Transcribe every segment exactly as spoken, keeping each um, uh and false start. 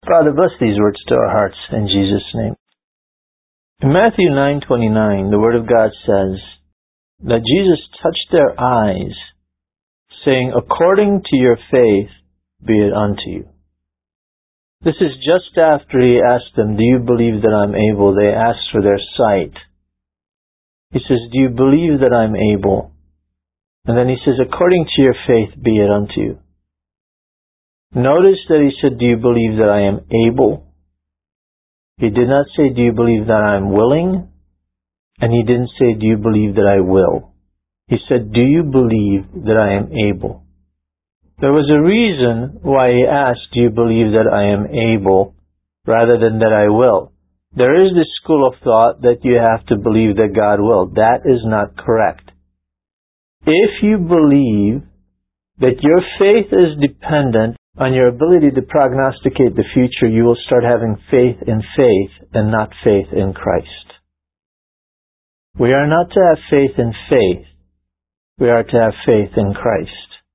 Father, bless these words to our hearts in Jesus' name. In Matthew nine twenty-nine, the Word of God says that Jesus touched their eyes, saying, "According to your faith be it unto you." This is just after he asked them, "Do you believe that I'm able?" They asked for their sight. He says, "Do you believe that I'm able?" And then he says, "According to your faith be it unto you." Notice that he said, "Do you believe that I am able?" He did not say, "Do you believe that I'm willing?" And he didn't say, "Do you believe that I will?" He said, "Do you believe that I am able?" There was a reason why he asked, "Do you believe that I am able?" rather than that I will. There is this school of thought that you have to believe that God will. That is not correct. If you believe that your faith is dependent on your ability to prognosticate the future, you will start having faith in faith and not faith in Christ. We are not to have faith in faith. We are to have faith in Christ.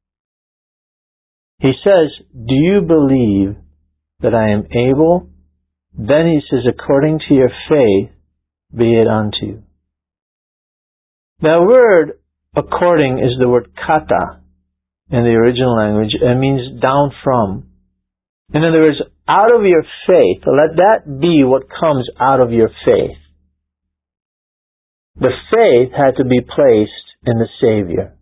He says, "Do you believe that I am able?" Then he says, "According to your faith be it unto you." That word, according, is the word kata in the original language. It means down from. In other words, out of your faith, let that be what comes out of your faith. The faith had to be placed in the Savior.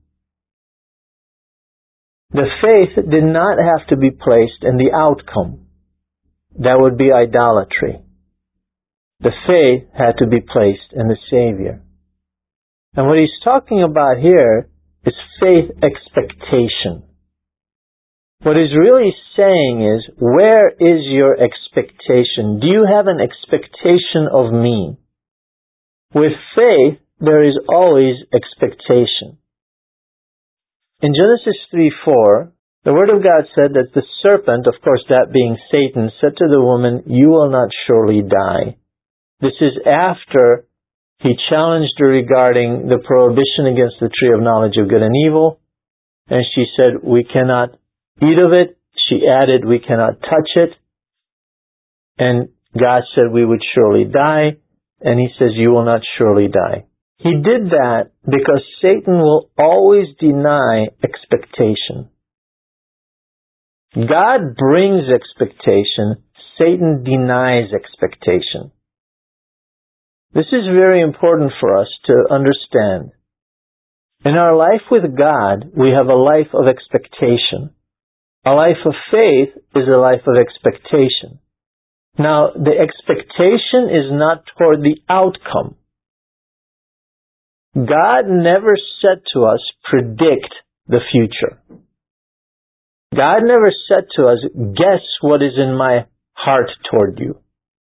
The faith did not have to be placed in the outcome. That would be idolatry. The faith had to be placed in the Savior. And what he's talking about here is faith expectation. What he's really saying is, where is your expectation? Do you have an expectation of me? With faith, there is always expectation. In Genesis three four, the Word of God said that the serpent, of course that being Satan, said to the woman, "You will not surely die." This is after he challenged her regarding the prohibition against the tree of knowledge of good and evil. And she said, "We cannot eat of it." She added, "We cannot touch it." And God said we would surely die. And he says, "You will not surely die." He did that because Satan will always deny expectation. God brings expectation. Satan denies expectation. This is very important for us to understand. In our life with God, we have a life of expectation. A life of faith is a life of expectation. Now, the expectation is not toward the outcome. God never said to us, "Predict the future." God never said to us, "Guess what is in my heart toward you."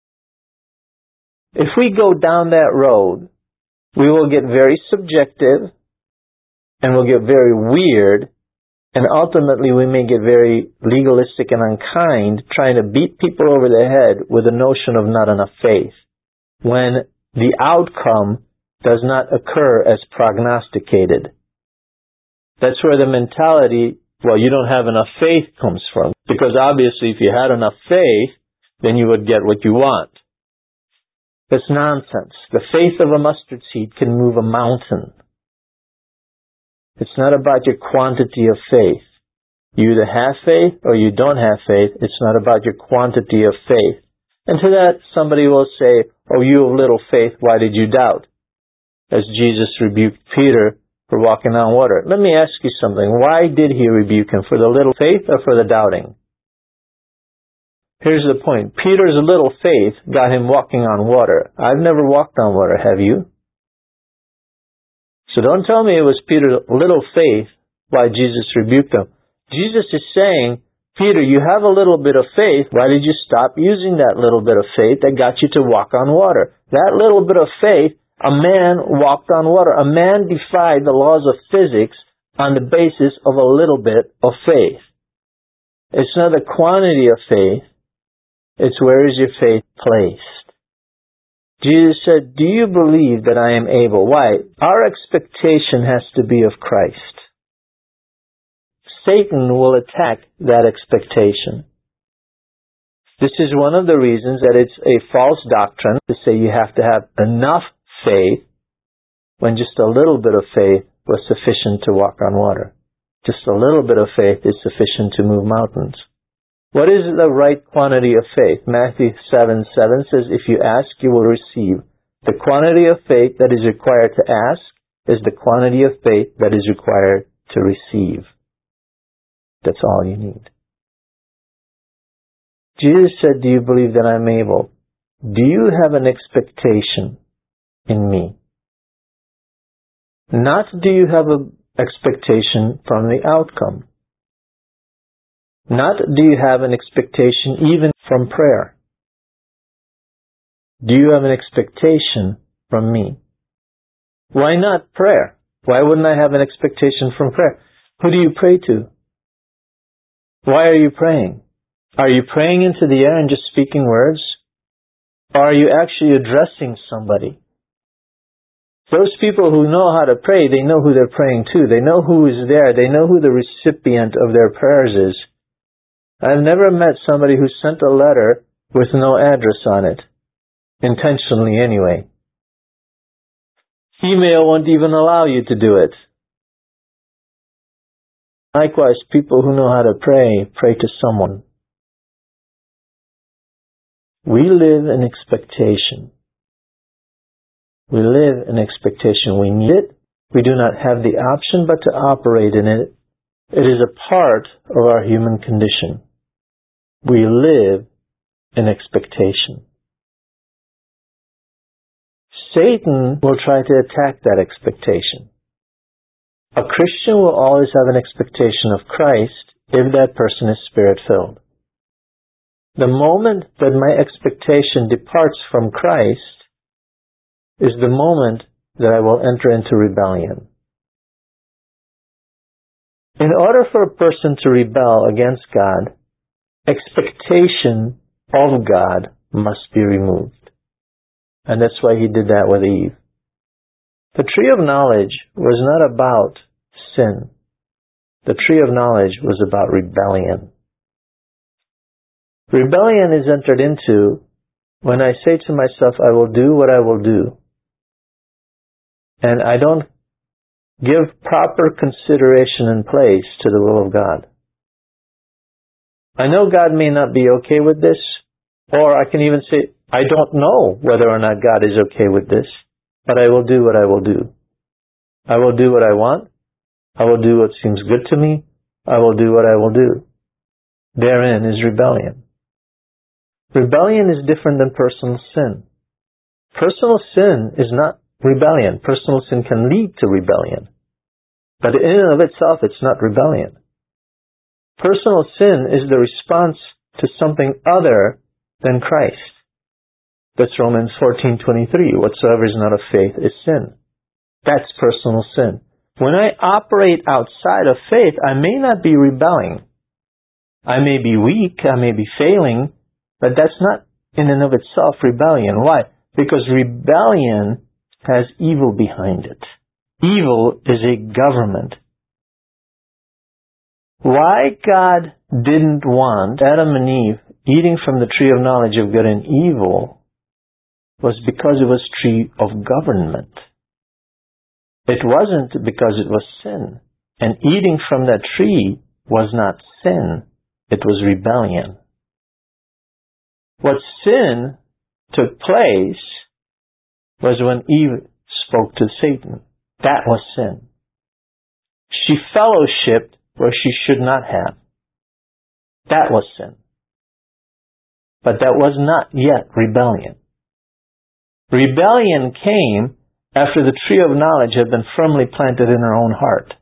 If we go down that road, we will get very subjective and we'll get very weird, and ultimately we may get very legalistic and unkind, trying to beat people over the head with the notion of not enough faith, when the outcome does not occur as prognosticated. That's where the mentality, "Well, you don't have enough faith," comes from. Because obviously if you had enough faith, then you would get what you want. That's nonsense. The faith of a mustard seed can move a mountain. It's not about your quantity of faith. You either have faith or you don't have faith. It's not about your quantity of faith. And to that, somebody will say, "Oh, you of little faith, why did you doubt?" As Jesus rebuked Peter for walking on water. Let me ask you something. Why did he rebuke him? For the little faith or for the doubting? Here's the point. Peter's little faith got him walking on water. I've never walked on water, have you? So don't tell me it was Peter's little faith why Jesus rebuked him. Jesus is saying, "Peter, you have a little bit of faith. Why did you stop using that little bit of faith that got you to walk on water?" That little bit of faith, a man walked on water. A man defied the laws of physics on the basis of a little bit of faith. It's not the quantity of faith. It's where is your faith placed. Jesus said, "Do you believe that I am able?" Why? Our expectation has to be of Christ. Satan will attack that expectation. This is one of the reasons that it's a false doctrine to say you have to have enough faith when just a little bit of faith was sufficient to walk on water. Just a little bit of faith is sufficient to move mountains. What is the right quantity of faith? Matthew seven seven says, if you ask, you will receive. The quantity of faith that is required to ask is the quantity of faith that is required to receive. That's all you need. Jesus said, do you believe that I'm able? Do you have an expectation in me? Not do you have an expectation from the outcome. Not do you have an expectation even from prayer. Do you have an expectation from me? Why not prayer? Why wouldn't I have an expectation from prayer? Who do you pray to? Why are you praying? Are you praying into the air and just speaking words? Or are you actually addressing somebody? Those people who know how to pray, they know who they're praying to. They know who is there. They know who the recipient of their prayers is. I've never met somebody who sent a letter with no address on it. Intentionally anyway. Email won't even allow you to do it. Likewise, people who know how to pray, pray to someone. We live in expectation. We live in expectation. We need it. We do not have the option but to operate in it. It is a part of our human condition. We live in expectation. Satan will try to attack that expectation. A Christian will always have an expectation of Christ if that person is Spirit-filled. The moment that my expectation departs from Christ is the moment that I will enter into rebellion. In order for a person to rebel against God, expectation of God must be removed. And that's why he did that with Eve. The tree of knowledge was not about sin. The tree of knowledge was about rebellion. Rebellion is entered into when I say to myself, I will do what I will do. And I don't give proper consideration and place to the will of God. I know God may not be okay with this, or I can even say, I don't know whether or not God is okay with this, but I will do what I will do. I will do what I want. I will do what seems good to me. I will do what I will do. Therein is rebellion. Rebellion is different than personal sin. Personal sin is not rebellion. Personal sin can lead to rebellion. But in and of itself, it's not rebellion. Personal sin is the response to something other than Christ. That's Romans fourteen twenty-three. Whatsoever is not of faith is sin. That's personal sin. When I operate outside of faith, I may not be rebelling. I may be weak, I may be failing, but that's not in and of itself rebellion. Why? Because rebellion has evil behind it. Evil is a government. Why God didn't want Adam and Eve eating from the tree of knowledge of good and evil was because it was tree of government. It wasn't because it was sin. And eating from that tree was not sin. It was rebellion. What sin took place was when Eve spoke to Satan. That was sin. She fellowshipped where she should not have. That was sin. But that was not yet rebellion. Rebellion came after the tree of knowledge had been firmly planted in her own heart.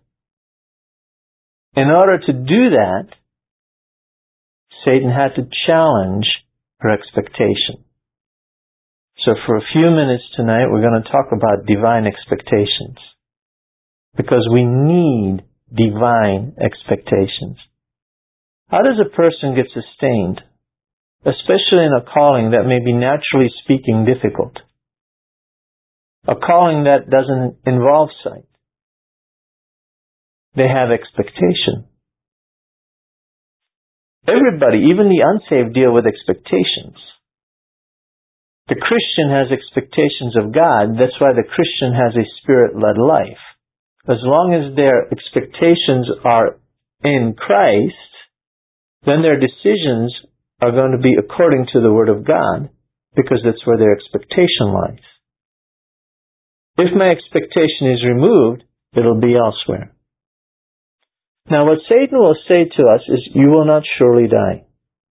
In order to do that, Satan had to challenge her expectation. So for a few minutes tonight, we're going to talk about divine expectations. Because we need divine expectations. How does a person get sustained? Especially in a calling that may be naturally speaking difficult. A calling that doesn't involve sight. They have expectation. Everybody, even the unsaved, deal with expectations. The Christian has expectations of God. That's why the Christian has a Spirit-led life. As long as their expectations are in Christ, then their decisions are going to be according to the Word of God, because that's where their expectation lies. If my expectation is removed, it'll be elsewhere. Now, what Satan will say to us is, you will not surely die.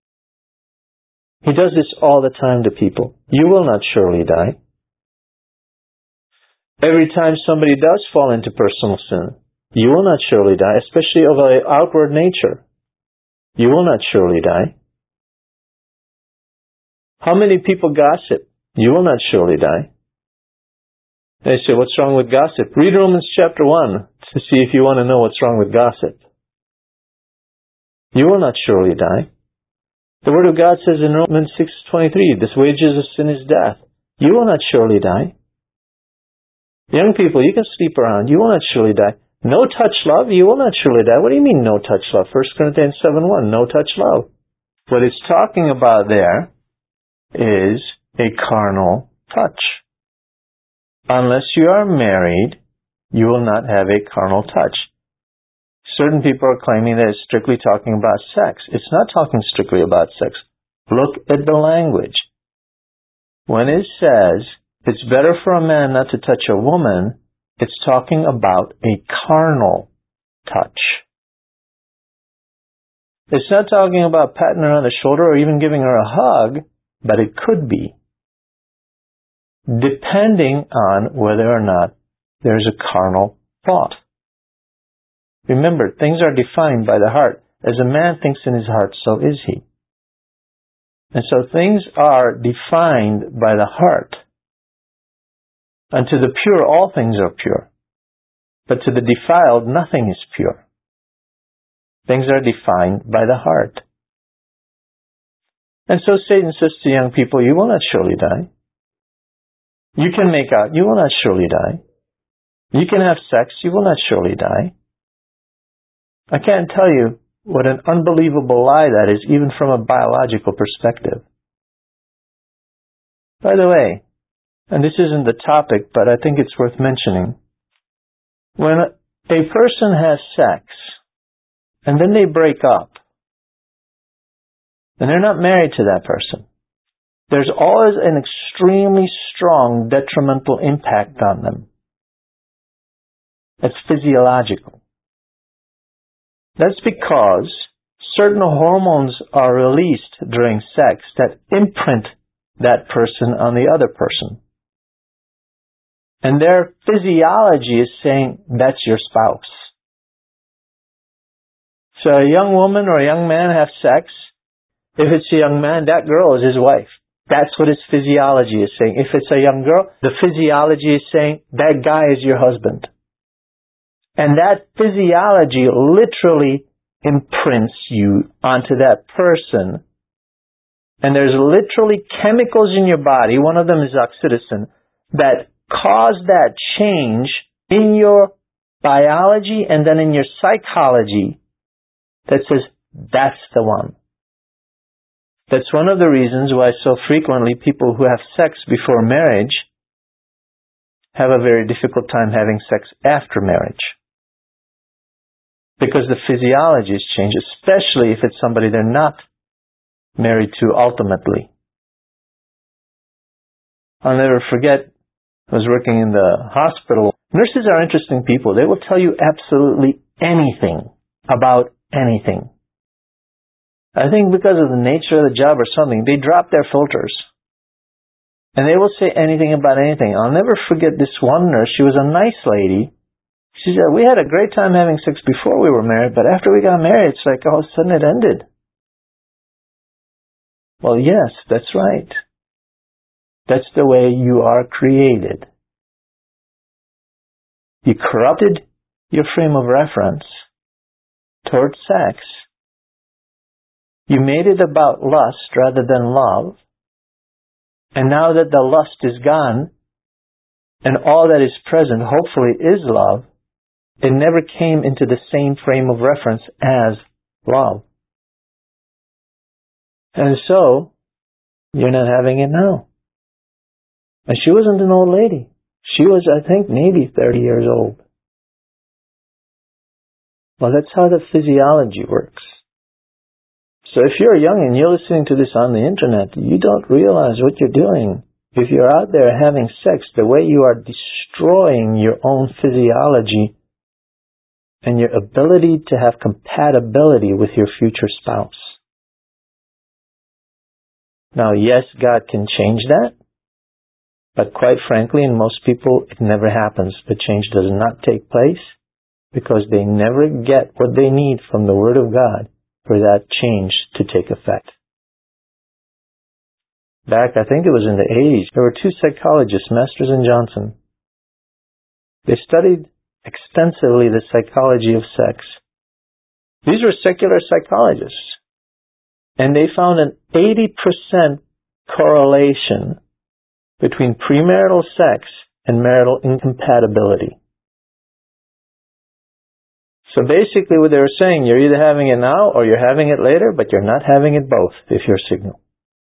He does this all the time to people. You will not surely die. Every time somebody does fall into personal sin, you will not surely die, especially of an outward nature. You will not surely die. How many people gossip? You will not surely die. They say, what's wrong with gossip? Read Romans chapter one to see if you want to know what's wrong with gossip. You will not surely die. The Word of God says in Romans six twenty-three, the wages of sin is death. You will not surely die. Young people, you can sleep around. You will not surely die. No touch love, you will not surely die. What do you mean no touch love? First Corinthians seven one, no touch love. What it's talking about there is a carnal touch. Unless you are married, you will not have a carnal touch. Certain people are claiming that it's strictly talking about sex. It's not talking strictly about sex. Look at the language. When it says, it's better for a man not to touch a woman, it's talking about a carnal touch. It's not talking about patting her on the shoulder or even giving her a hug, but it could be, depending on whether or not there's a carnal thought. Remember, things are defined by the heart. As a man thinks in his heart, so is he. And so things are defined by the heart. And to the pure, all things are pure. But to the defiled, nothing is pure. Things are defined by the heart. And so Satan says to young people, you will not surely die. You can make out, you will not surely die. You can have sex, you will not surely die. I can't tell you what an unbelievable lie that is, even from a biological perspective. By the way, and this isn't the topic, but I think it's worth mentioning, when a person has sex, and then they break up, and they're not married to that person, there's always an extremely strong detrimental impact on them. It's physiological. That's because certain hormones are released during sex that imprint that person on the other person. And their physiology is saying, that's your spouse. So a young woman or a young man have sex. If it's a young man, that girl is his wife. That's what his physiology is saying. If it's a young girl, the physiology is saying, that guy is your husband. And that physiology literally imprints you onto that person. And there's literally chemicals in your body, one of them is oxytocin, that cause that change in your biology and then in your psychology that says, that's the one. That's one of the reasons why so frequently people who have sex before marriage have a very difficult time having sex after marriage. Because the physiology has changed, especially if it's somebody they're not married to ultimately. I'll never forget, I was working in the hospital. Nurses are interesting people. They will tell you absolutely anything about anything. I think because of the nature of the job or something, they drop their filters. And they will say anything about anything. I'll never forget this one nurse. She was a nice lady. She said, we had a great time having sex before we were married, but after we got married, it's like all of a sudden it ended. Well, yes, that's right. That's the way you are created. You corrupted your frame of reference towards sex. You made it about lust rather than love. And now that the lust is gone, and all that is present, hopefully, is love, it never came into the same frame of reference as love. And so, you're not having it now. And she wasn't an old lady. She was, I think, maybe thirty years old. Well, that's how the physiology works. So if you're young and you're listening to this on the internet, you don't realize what you're doing. If you're out there having sex, the way you are destroying your own physiology and your ability to have compatibility with your future spouse. Now, yes, God can change that, but quite frankly, in most people, it never happens. The change does not take place because they never get what they need from the Word of God for that change to take effect. Back, I think it was in the eighties, there were two psychologists, Masters and Johnson. They studied extensively the psychology of sex. These were secular psychologists. And they found an eighty percent correlation between premarital sex and marital incompatibility. So basically what they were saying, you're either having it now or you're having it later, but you're not having it both if you're single.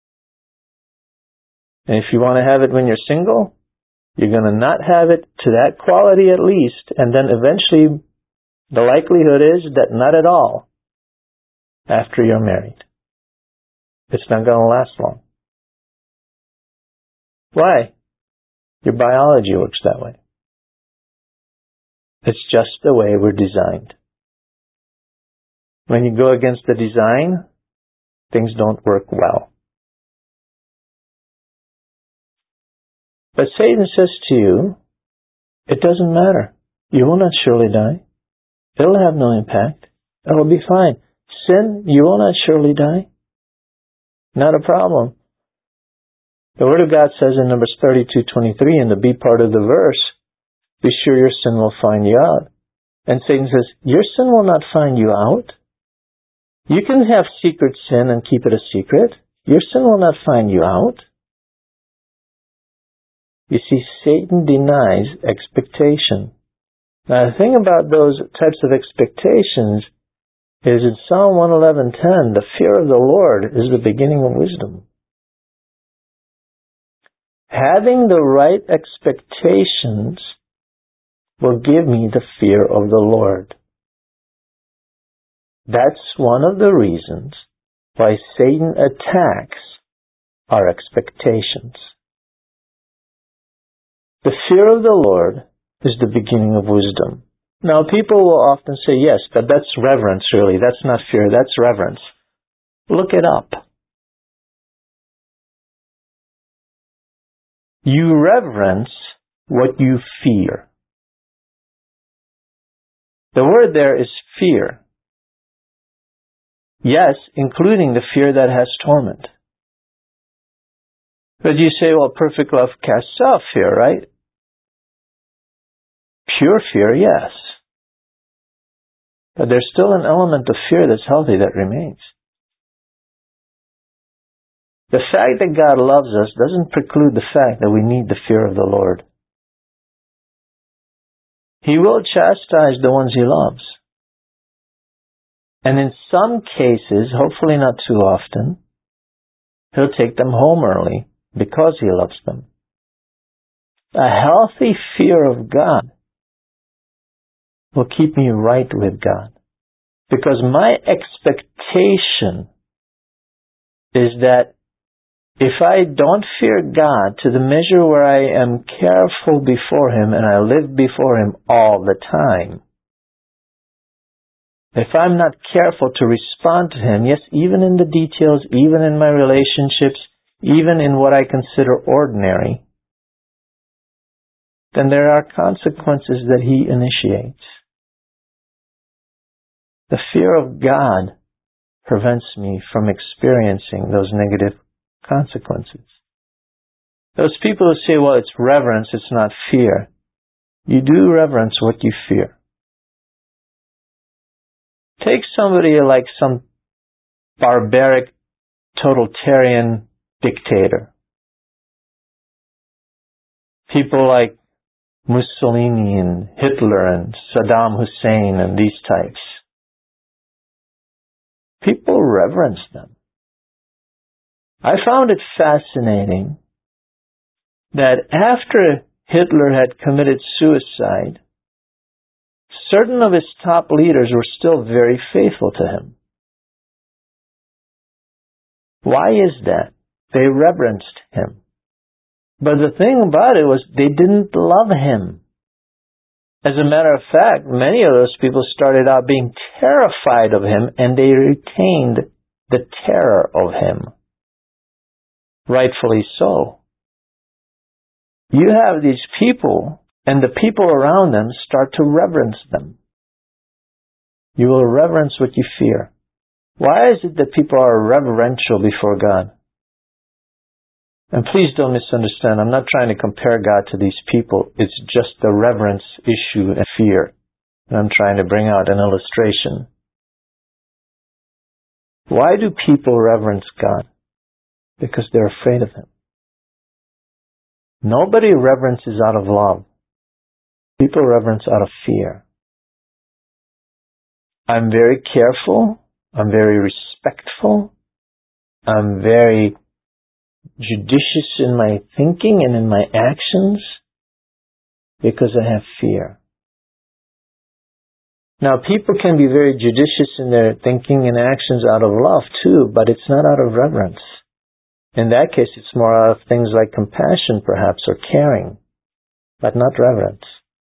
And if you want to have it when you're single, you're going to not have it to that quality at least, and then eventually the likelihood is that not at all after you're married. It's not going to last long. Why? Your biology works that way. It's just the way we're designed. When you go against the design, things don't work well. But Satan says to you, it doesn't matter. You will not surely die. It'll have no impact. It'll be fine. Sin, you will not surely die. Not a problem. The Word of God says in Numbers thirty-two twenty-three, in the B part of the verse, be sure your sin will find you out. And Satan says, your sin will not find you out. You can have secret sin and keep it a secret. Your sin will not find you out. You see, Satan denies expectation. Now, the thing about those types of expectations is in Psalm one eleven ten, the fear of the Lord is the beginning of wisdom. Having the right expectations will give me the fear of the Lord. That's one of the reasons why Satan attacks our expectations. The fear of the Lord is the beginning of wisdom. Now, people will often say, yes, but that's reverence, really. That's not fear, that's reverence. Look it up. You reverence what you fear. The word there is fear. Yes, including the fear that has torment. But you say, well, perfect love casts off fear, right? Pure fear, yes. But there's still an element of fear that's healthy that remains. The fact that God loves us doesn't preclude the fact that we need the fear of the Lord. He will chastise the ones He loves. And in some cases, hopefully not too often, He'll take them home early because He loves them. A healthy fear of God will keep me right with God. Because my expectation is that if I don't fear God to the measure where I am careful before Him and I live before Him all the time, if I'm not careful to respond to Him, yes, even in the details, even in my relationships, even in what I consider ordinary, then there are consequences that He initiates. The fear of God prevents me from experiencing those negative consequences. Those people who say, well, it's reverence, it's not fear. You do reverence what you fear. Take somebody like some barbaric, totalitarian dictator. People like Mussolini and Hitler and Saddam Hussein and these types. People reverence them. I found it fascinating that after Hitler had committed suicide, certain of his top leaders were still very faithful to him. Why is that? They reverenced him. But the thing about it was they didn't love him. As a matter of fact, many of those people started out being terrified of him, and they retained the terror of him. Rightfully so. You have these people, and the people around them start to reverence them. You will reverence what you fear. Why is it that people are reverential before God? And please don't misunderstand. I'm not trying to compare God to these people. It's just the reverence issue and fear. And I'm trying to bring out an illustration. Why do people reverence God? Because they're afraid of Him. Nobody reverences out of love. People reverence out of fear. I'm very careful. I'm very respectful. I'm very judicious in my thinking and in my actions because I have fear. Now, people can be very judicious in their thinking and actions out of love too, but it's not out of reverence. In that case, it's more out of things like compassion, perhaps, or caring, but not reverence.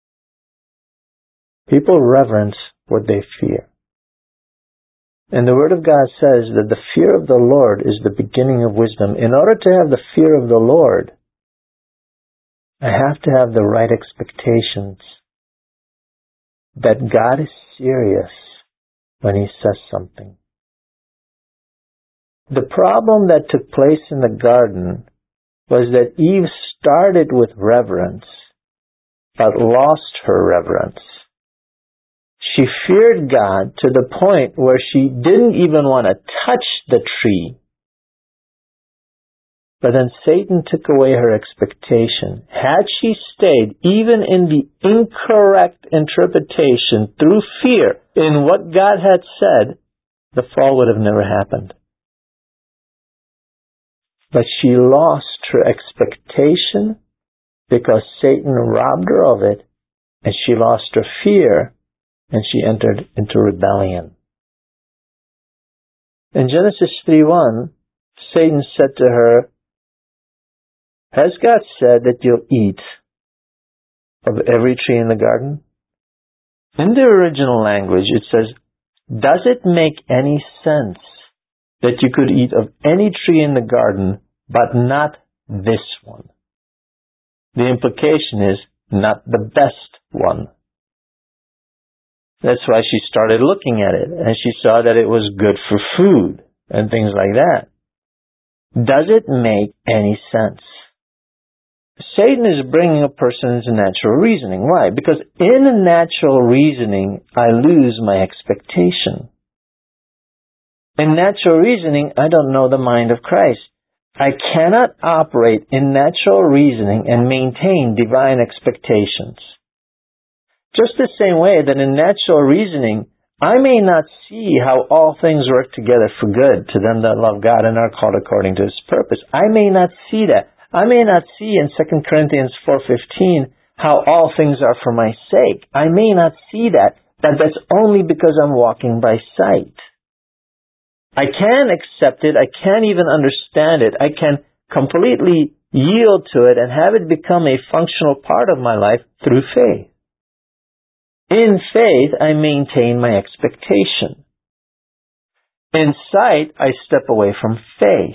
People reverence what they fear. And the Word of God says that the fear of the Lord is the beginning of wisdom. In order to have the fear of the Lord, I have to have the right expectations that God is serious when He says something. The problem that took place in the garden was that Eve started with reverence, but lost her reverence. She feared God to the point where she didn't even want to touch the tree. But then Satan took away her expectation. Had she stayed even in the incorrect interpretation through fear in what God had said, the fall would have never happened. But she lost her expectation because Satan robbed her of it, and she lost her fear, and she entered into rebellion. In Genesis three one, Satan said to her, "Has God said that you'll eat of every tree in the garden?" In the original language, it says, "Does it make any sense that you could eat of any tree in the garden, but not this one?" The implication is, not the best one. That's why she started looking at it, and she saw that it was good for food and things like that. Does it make any sense? Satan is bringing a person's natural reasoning. Why? Because in natural reasoning, I lose my expectation. In natural reasoning, I don't know the mind of Christ. I cannot operate in natural reasoning and maintain divine expectations. Just the same way that in natural reasoning, I may not see how all things work together for good to them that love God and are called according to His purpose. I may not see that. I may not see in Second Corinthians four fifteen how all things are for my sake. I may not see that, but that's only because I'm walking by sight. I can accept it. I can't even understand it. I can completely yield to it and have it become a functional part of my life through faith. In faith, I maintain my expectation. In sight, I step away from faith.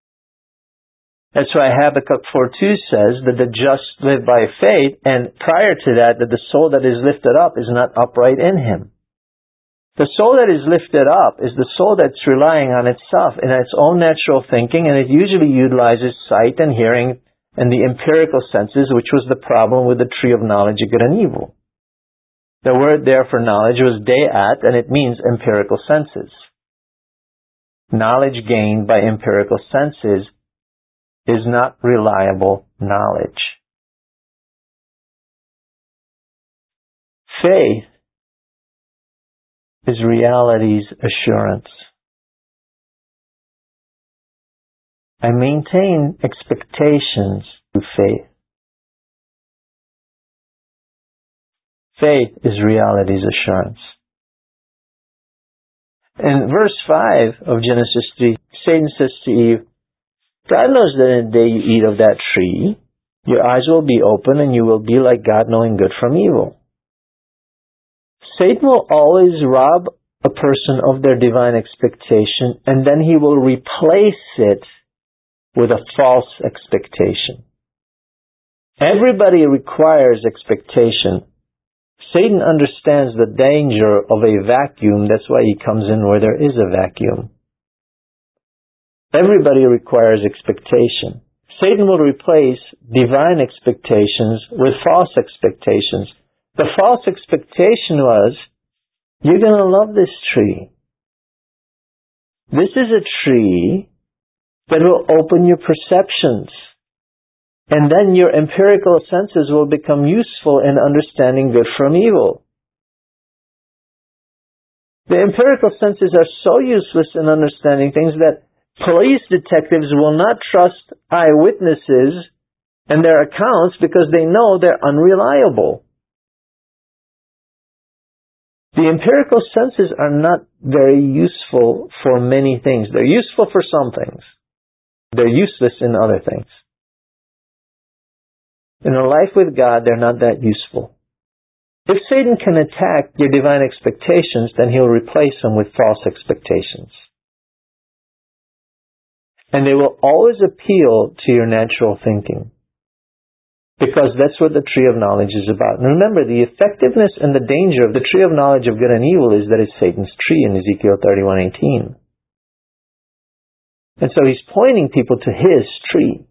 That's why Habakkuk four two says that the just live by faith, and prior to that, that the soul that is lifted up is not upright in him. The soul that is lifted up is the soul that's relying on itself and its own natural thinking, and it usually utilizes sight and hearing and the empirical senses, which was the problem with the tree of knowledge of good and evil. The word there for knowledge was deat, and it means empirical senses. Knowledge gained by empirical senses is not reliable knowledge. Faith is reality's assurance. I maintain expectations through faith. Faith is reality's assurance. In verse five of Genesis three, Satan says to Eve, God knows that in the day you eat of that tree, your eyes will be open and you will be like God, knowing good from evil. Satan will always rob a person of their divine expectation, and then he will replace it with a false expectation. Everybody requires expectation. Satan understands the danger of a vacuum. That's why he comes in where there is a vacuum. Everybody requires expectation. Satan will replace divine expectations with false expectations. The false expectation was, you're going to love this tree. This is a tree that will open your perceptions. And then your empirical senses will become useful in understanding good from evil. The empirical senses are so useless in understanding things that police detectives will not trust eyewitnesses and their accounts because they know they're unreliable. The empirical senses are not very useful for many things. They're useful for some things. They're useless in other things. In a life with God, they're not that useful. If Satan can attack your divine expectations, then he'll replace them with false expectations. And they will always appeal to your natural thinking. Because that's what the tree of knowledge is about. And remember, the effectiveness and the danger of the tree of knowledge of good and evil is that it's Satan's tree in Ezekiel thirty-one eighteen. And so he's pointing people to his tree.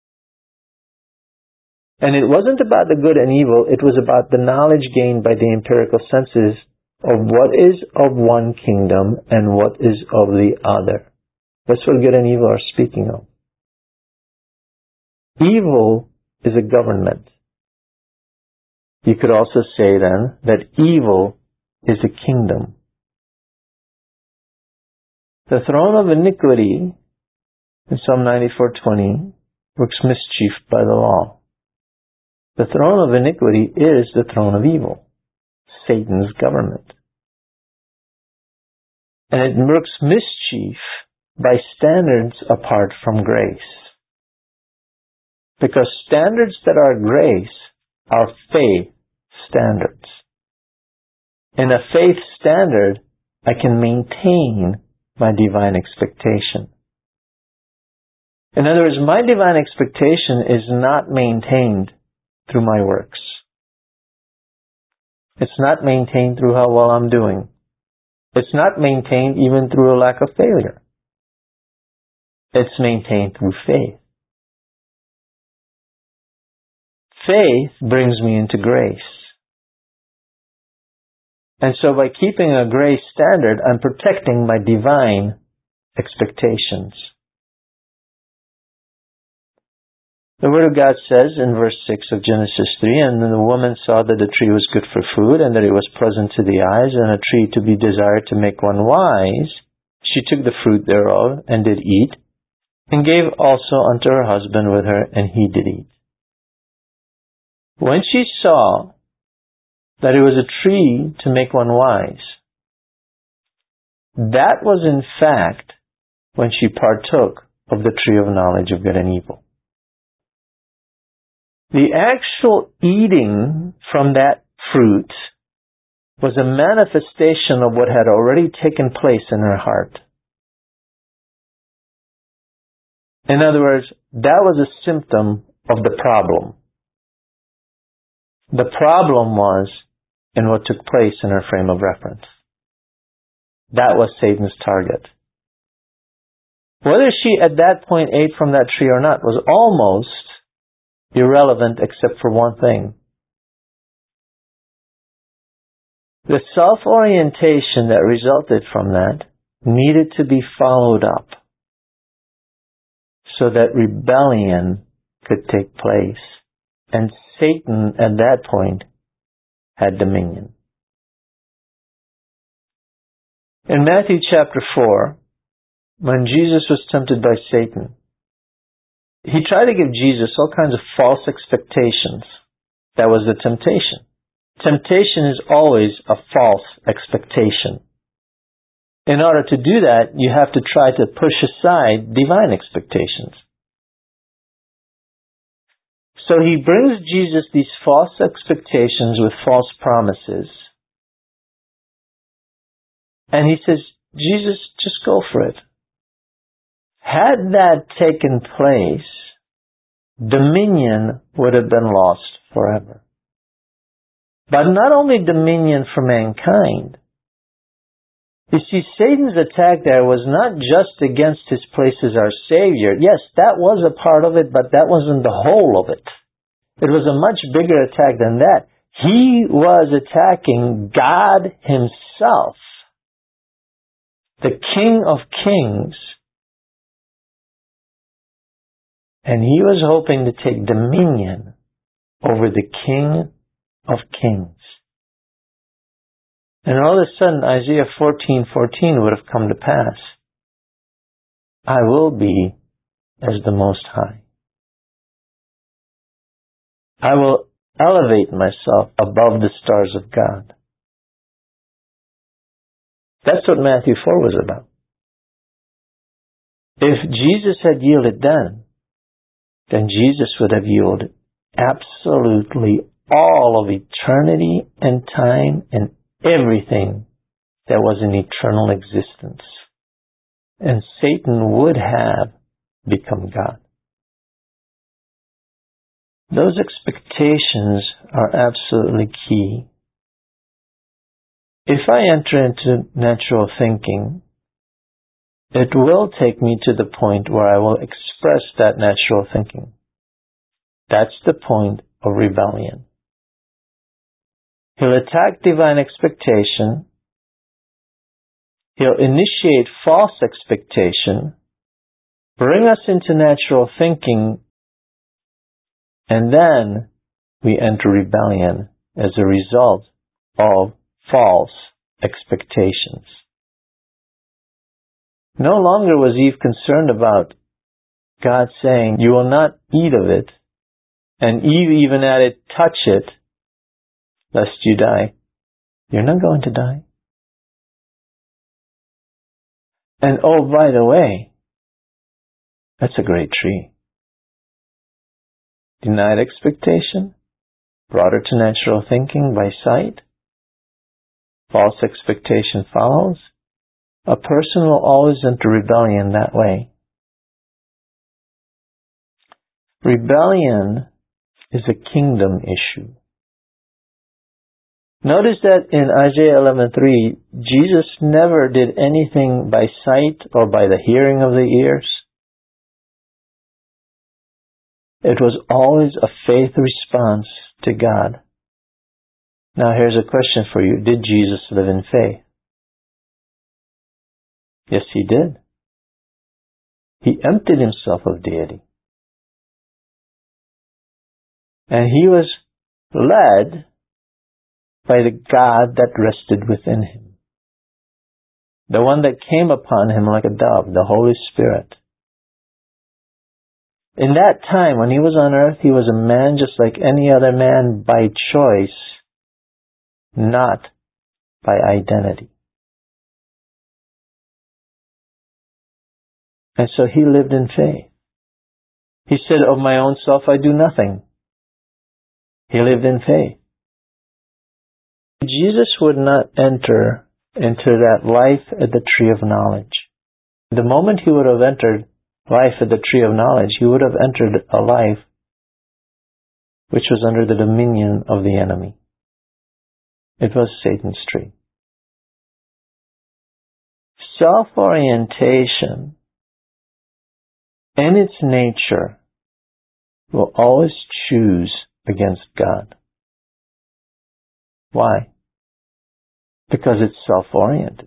And it wasn't about the good and evil, it was about the knowledge gained by the empirical senses of what is of one kingdom and what is of the other. That's what good and evil are speaking of. Evil is a government. You could also say then that evil is a kingdom. The throne of iniquity in Psalm ninety-four twenty works mischief by the law. The throne of iniquity is the throne of evil, Satan's government. And it works mischief by standards apart from grace. Because standards that are grace are faith standards. In a faith standard, I can maintain my divine expectation. In other words, my divine expectation is not maintained through my works. It's not maintained through how well I'm doing. It's not maintained even through a lack of failure. It's maintained through faith. Faith brings me into grace. And so by keeping a grace standard, I'm protecting my divine expectations. The Word of God says in verse six of Genesis three, and the woman saw that the tree was good for food, and that it was pleasant to the eyes, and a tree to be desired to make one wise. She took the fruit thereof, and did eat, and gave also unto her husband with her, and he did eat. When she saw that it was a tree to make one wise, that was in fact when she partook of the tree of knowledge of good and evil. The actual eating from that fruit was a manifestation of what had already taken place in her heart. In other words, that was a symptom of the problem. The problem was in what took place in her frame of reference. That was Satan's target. Whether she at that point ate from that tree or not was almost irrelevant except for one thing. The self-orientation that resulted from that needed to be followed up so that rebellion could take place, and Satan at that point had dominion. In Matthew chapter four, when Jesus was tempted by Satan, he tried to give Jesus all kinds of false expectations. That was the temptation. Temptation is always a false expectation. In order to do that, you have to try to push aside divine expectations. So he brings Jesus these false expectations with false promises. And he says, Jesus, just go for it. Had that taken place, dominion would have been lost forever. But not only dominion for mankind. You see, Satan's attack there was not just against his place as our Savior. Yes, that was a part of it, but that wasn't the whole of it. It was a much bigger attack than that. He was attacking God himself, the King of Kings. And he was hoping to take dominion over the King of Kings. And all of a sudden, Isaiah fourteen fourteen would have come to pass. I will be as the Most High. I will elevate myself above the stars of God. That's what Matthew four was about. If Jesus had yielded then, then Jesus would have yielded absolutely all of eternity and time and everything that was in eternal existence. And Satan would have become God. Those expectations are absolutely key. If I enter into natural thinking, it will take me to the point where I will express that natural thinking. That's the point of rebellion. He'll attack divine expectation. He'll initiate false expectation, bring us into natural thinking, and then we enter rebellion as a result of false expectations. No longer was Eve concerned about God saying, you will not eat of it, and Eve even added, touch it, lest you die. You're not going to die. And oh, by the way, that's a great tree. Denied expectation, brought her to natural thinking by sight. False expectation follows. A person will always enter rebellion that way. Rebellion is a kingdom issue. Notice that in Isaiah eleven three, Jesus never did anything by sight or by the hearing of the ears. It was always a faith response to God. Now here's a question for you. Did Jesus live in faith? Yes, he did. He emptied himself of deity. And he was led by the God that rested within him. The one that came upon him like a dove, the Holy Spirit. In that time, when he was on earth, he was a man just like any other man by choice, not by identity. And so he lived in faith. He said, of my own self I do nothing. He lived in faith. Jesus would not enter into that life at the tree of knowledge. The moment he would have entered life at the tree of knowledge, he would have entered a life which was under the dominion of the enemy. It was Satan's tree. Self-orientation, in its nature, will always choose against God. Why? Because it's self-oriented.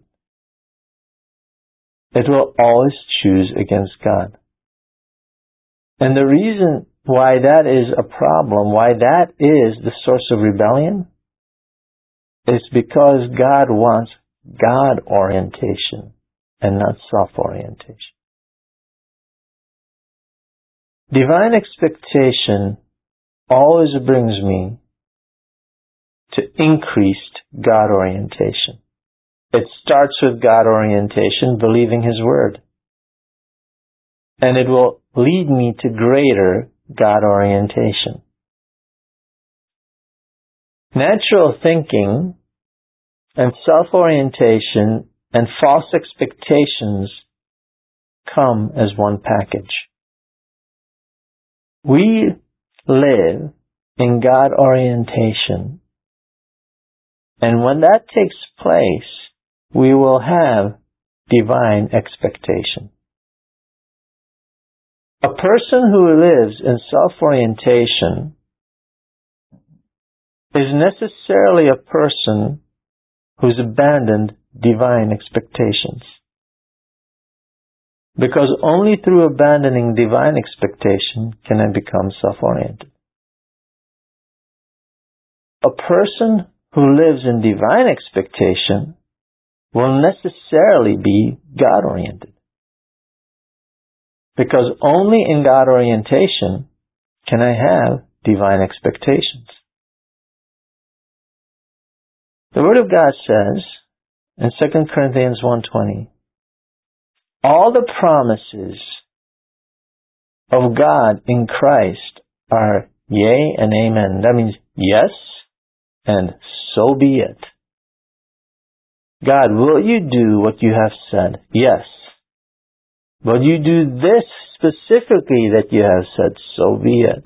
It will always choose against God. And the reason why that is a problem, why that is the source of rebellion, is because God wants God orientation and not self-orientation. Divine expectation always brings me to increased God orientation. It starts with God orientation, believing His Word. And it will lead me to greater God orientation. Natural thinking and self-orientation and false expectations come as one package. We live in God orientation, and when that takes place, we will have divine expectation. A person who lives in self-orientation is necessarily a person who's abandoned divine expectations. Because only through abandoning divine expectation can I become self-oriented. A person who lives in divine expectation will necessarily be God-oriented. Because only in God orientation can I have divine expectations. The Word of God says in Second Corinthians one twenty, all the promises of God in Christ are yea and amen. That means yes and so be it. God, will you do what you have said? Yes. Will you do this specifically that you have said? So be it.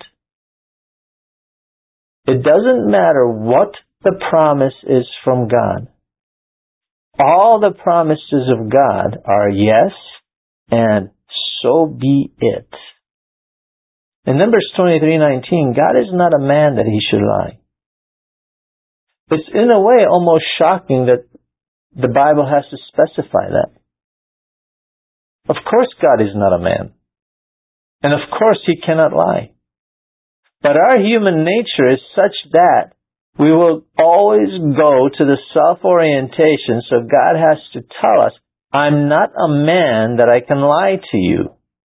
It doesn't matter what the promise is from God. All the promises of God are yes and so be it. In Numbers twenty-three nineteen, God is not a man that He should lie. It's in a way almost shocking that the Bible has to specify that. Of course God is not a man. And of course He cannot lie. But our human nature is such that we will always go to the self-orientation, so God has to tell us, I'm not a man that I can lie to you.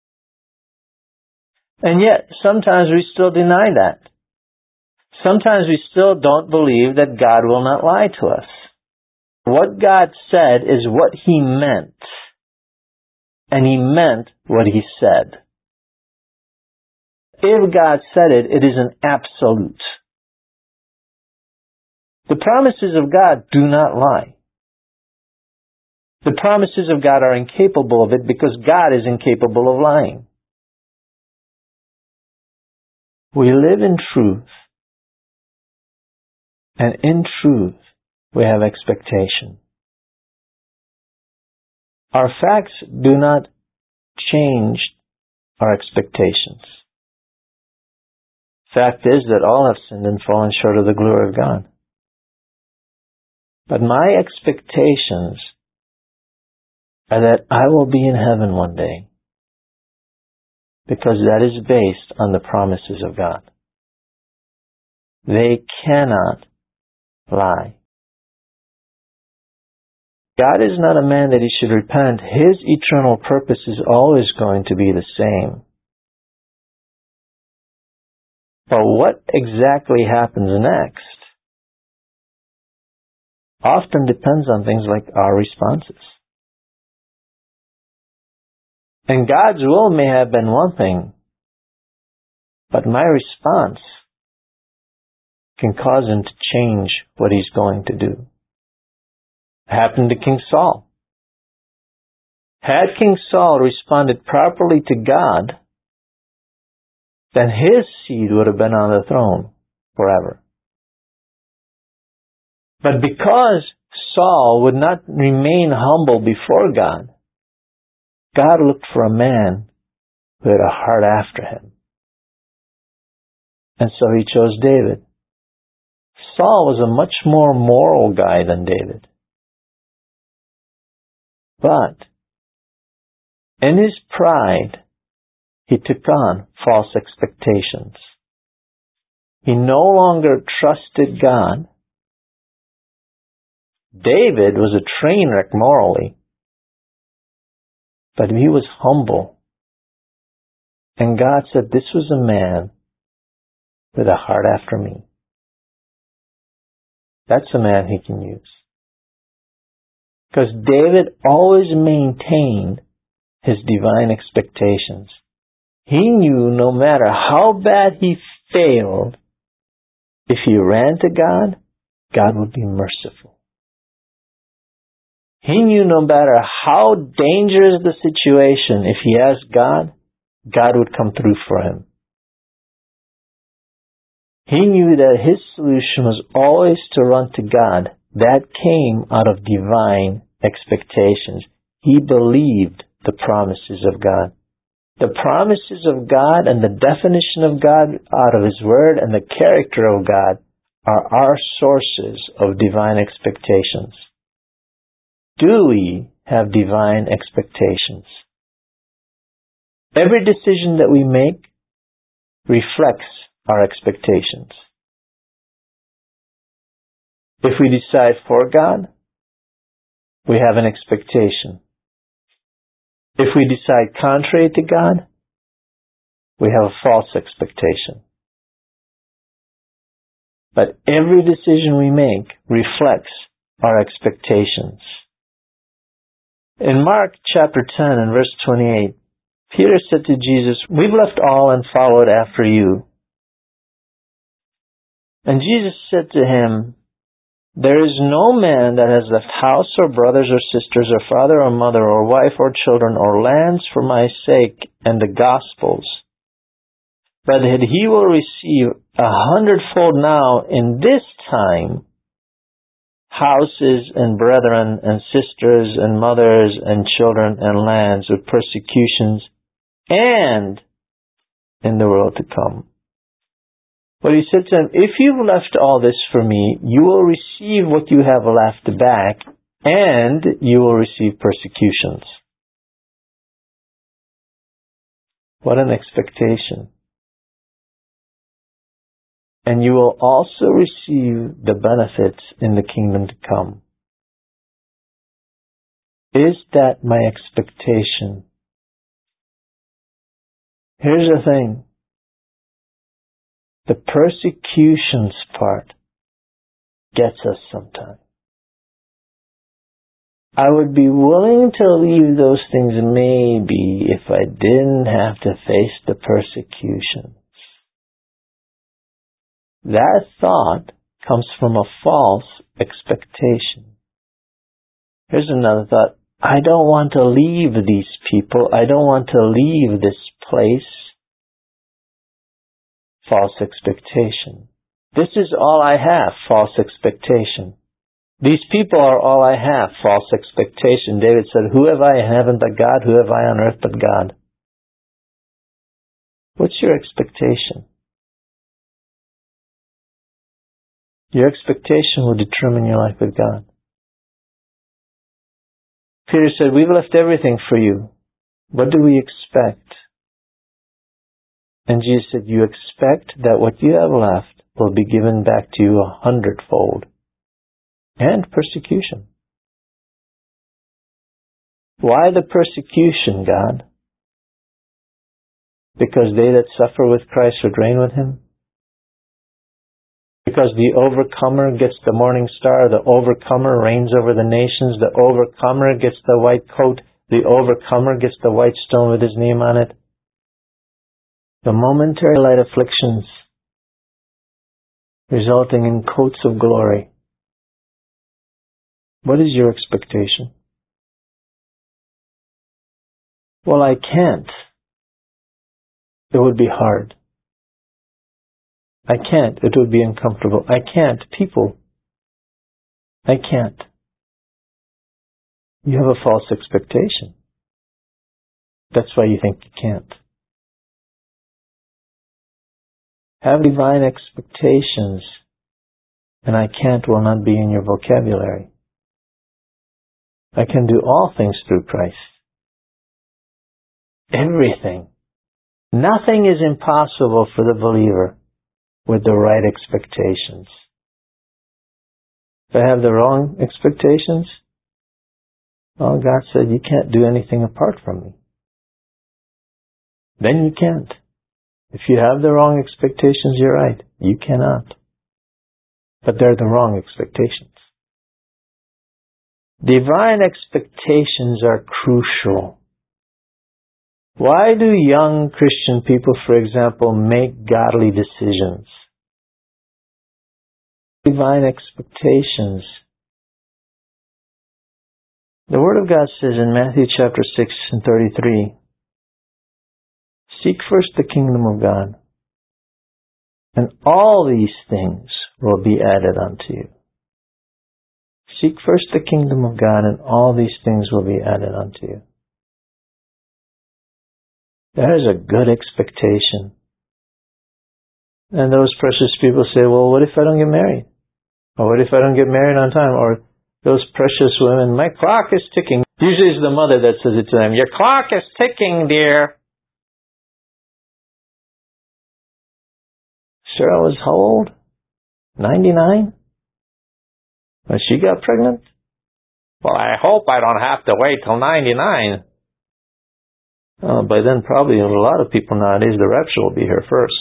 And yet, sometimes we still deny that. Sometimes we still don't believe that God will not lie to us. What God said is what He meant. And He meant what He said. If God said it, it is an absolute. The promises of God do not lie. The promises of God are incapable of it because God is incapable of lying. We live in truth, and in truth we have expectation. Our facts do not change our expectations. Fact is that all have sinned and fallen short of the glory of God. But my expectations are that I will be in heaven one day, because that is based on the promises of God. They cannot lie. God is not a man that He should repent. His eternal purpose is always going to be the same. But what exactly happens next often depends on things like our responses. And God's will may have been one thing, but my response can cause Him to change what He's going to do. It happened to King Saul. Had King Saul responded properly to God, then his seed would have been on the throne forever. But because Saul would not remain humble before God, God looked for a man who had a heart after Him. And so He chose David. Saul was a much more moral guy than David. But in his pride, he took on false expectations. He no longer trusted God. David was a train wreck morally, but he was humble. And God said, this was a man with a heart after me. That's a man He can use. Because David always maintained his divine expectations. He knew no matter how bad he failed, if he ran to God, God would be merciful. He knew no matter how dangerous the situation, if he asked God, God would come through for him. He knew that his solution was always to run to God. That came out of divine expectations. He believed the promises of God. The promises of God and the definition of God out of His Word and the character of God are our sources of divine expectations. Do we have divine expectations? Every decision that we make reflects our expectations. If we decide for God, we have an expectation. If we decide contrary to God, we have a false expectation. But every decision we make reflects our expectations. In Mark chapter ten and verse twenty-eight, Peter said to Jesus, "We've left all and followed after you." And Jesus said to him, "There is no man that has left house or brothers or sisters or father or mother or wife or children or lands for my sake and the gospel's, but that he will receive a hundredfold now in this time houses and brethren and sisters and mothers and children and lands with persecutions and in the world to come." But he said to him, "If you've left all this for me, you will receive what you have left back, and you will receive persecutions." What an expectation. "And you will also receive the benefits in the kingdom to come." Is that my expectation? Here's the thing. The persecutions part gets us sometimes. I would be willing to leave those things maybe if I didn't have to face the persecutions. That thought comes from a false expectation. Here's another thought. I don't want to leave these people. I don't want to leave this place. False expectation. This is all I have, false expectation. These people are all I have, false expectation. David said, "Who have I in heaven but God? Who have I on earth but God?" What's your expectation? Your expectation will determine your life with God. Peter said, "We've left everything for you. What do we expect?" And Jesus said, "You expect that what you have left will be given back to you a hundredfold. And persecution." Why the persecution, God? Because they that suffer with Christ would reign with Him? Because the overcomer gets the morning star, the overcomer reigns over the nations, the overcomer gets the white coat, the overcomer gets the white stone with his name on it? The momentary light afflictions resulting in coats of glory. What is your expectation? Well, I can't. It would be hard. I can't. It would be uncomfortable. I can't. People. I can't. You have a false expectation. That's why you think you can't. Have divine expectations, and I can't will not be in your vocabulary. I can do all things through Christ. Everything. Nothing is impossible for the believer with the right expectations. If I have the wrong expectations, well, God said, you can't do anything apart from me. then you can't. If you have the wrong expectations, you're right. You cannot. But they're the wrong expectations. Divine expectations are crucial. Why do young Christian people, for example, make godly decisions? Divine expectations. The Word of God says in Matthew chapter six and thirty-three, seek first the kingdom of God, and all these things will be added unto you. Seek first the kingdom of God, and all these things will be added unto you. That is a good expectation. And those precious people say, well, what if I don't get married? Or what if I don't get married on time? Or those precious women, my clock is ticking. Usually it's the mother that says it to them. Your clock is ticking, dear. Sarah was how old? ninety-nine? When she got pregnant? Well, I hope I don't have to wait till ninety-nine. Oh, by then probably a lot of people nowadays, the rapture will be here first.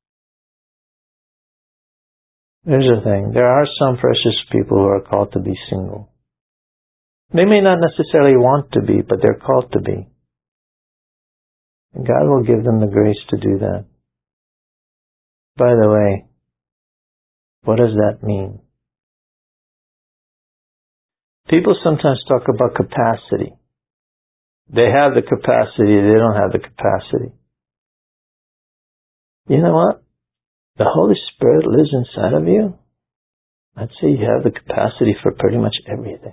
Here's the thing. There are some precious people who are called to be single. They may not necessarily want to be, but they're called to be. And God will give them the grace to do that. By the way, what does that mean? People sometimes talk about capacity. They have the capacity, they don't have the capacity. You know what? The Holy Spirit lives inside of you. I'd say you have the capacity for pretty much everything.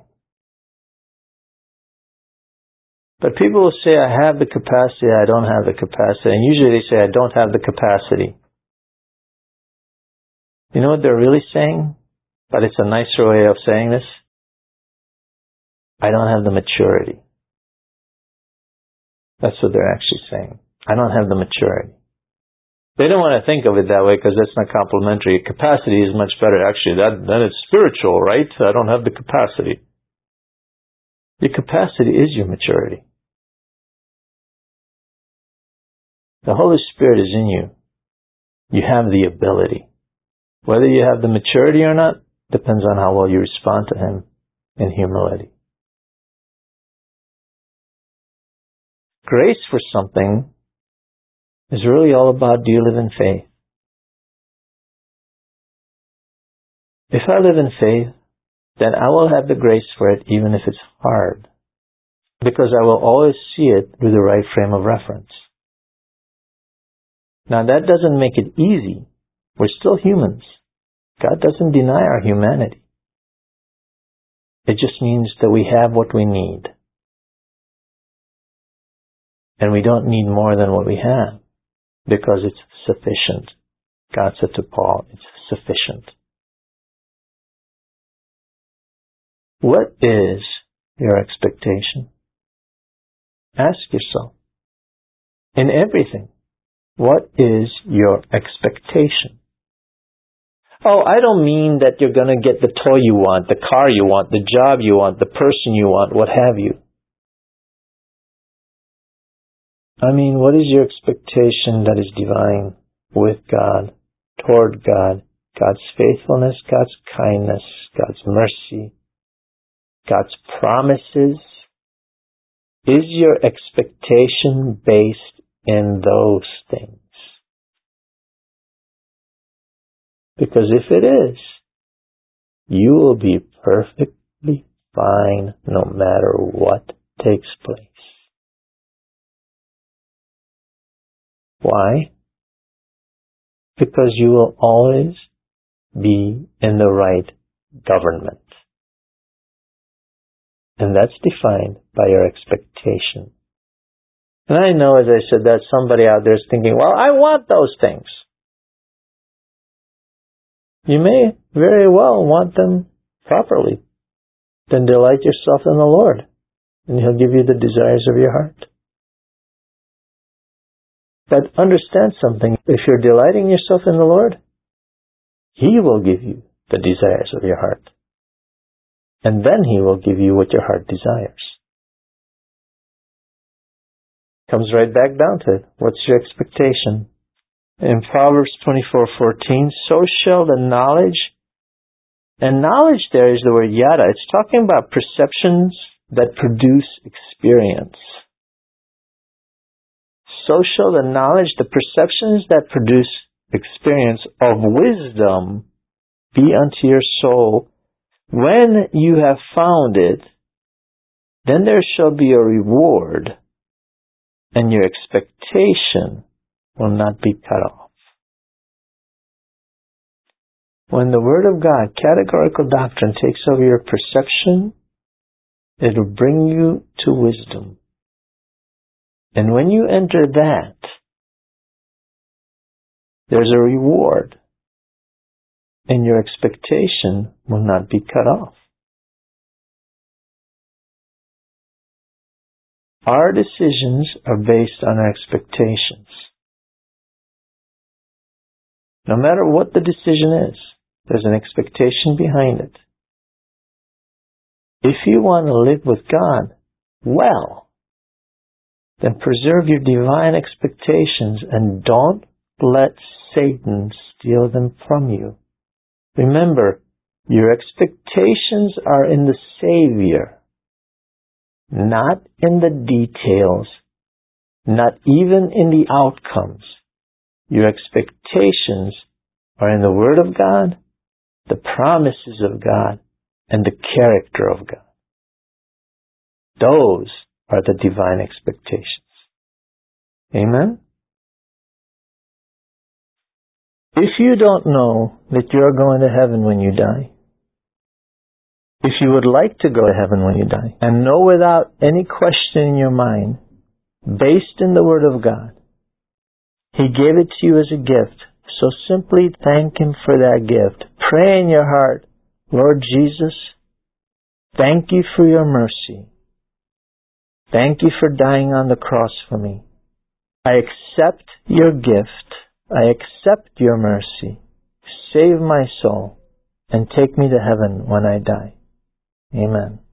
But people will say, I have the capacity, I don't have the capacity. And usually they say, I don't have the capacity. You know what they're really saying? But it's a nicer way of saying this. I don't have the maturity. That's what they're actually saying. I don't have the maturity. They don't want to think of it that way because that's not complimentary. Capacity is much better. Actually, that then it's spiritual, right? I don't have the capacity. Your capacity is your maturity. The Holy Spirit is in you. You have the ability. Whether you have the maturity or not depends on how well you respond to Him in humility. Grace for something is really all about, do you live in faith? If I live in faith, then I will have the grace for it even if it's hard, because I will always see it through the right frame of reference. Now that doesn't make it easy. We're still humans. God doesn't deny our humanity. It just means that we have what we need. And we don't need more than what we have, because it's sufficient. God said to Paul, it's sufficient. What is your expectation? Ask yourself. In everything, what is your expectation? Oh, I don't mean that you're going to get the toy you want, the car you want, the job you want, the person you want, what have you. I mean, what is your expectation that is divine with God, toward God, God's faithfulness, God's kindness, God's mercy, God's promises? Is your expectation based in those things? Because if it is, you will be perfectly fine no matter what takes place. Why? Because you will always be in the right government. And that's defined by your expectation. And I know, as I said, that somebody out there is thinking, well, I want those things. You may very well want them properly. Then delight yourself in the Lord, and He'll give you the desires of your heart. But understand something. If you're delighting yourself in the Lord, He will give you the desires of your heart. And then He will give you what your heart desires. Comes right back down to it. What's your expectation? In Proverbs twenty-four fourteen, so shall the knowledge, and knowledge there is the word yada. It's talking about perceptions that produce experience. So shall the knowledge, the perceptions that produce experience of wisdom be unto your soul. When you have found it, then there shall be a reward, and your expectation will not be cut off. When the Word of God, categorical doctrine, takes over your perception, it will bring you to wisdom. And when you enter that, there's a reward, and your expectation will not be cut off. Our decisions are based on our expectations. No matter what the decision is, there's an expectation behind it. If you want to live with God well, then preserve your divine expectations and don't let Satan steal them from you. Remember, your expectations are in the Savior, not in the details, not even in the outcomes. Your expectations are in the Word of God, the promises of God, and the character of God. Those are the divine expectations. Amen? If you don't know that you're going to heaven when you die, if you would like to go to heaven when you die, and know without any question in your mind, based in the Word of God, He gave it to you as a gift, so simply thank Him for that gift. Pray in your heart, Lord Jesus, thank you for your mercy. Thank you for dying on the cross for me. I accept your gift. I accept your mercy. Save my soul and take me to heaven when I die. Amen.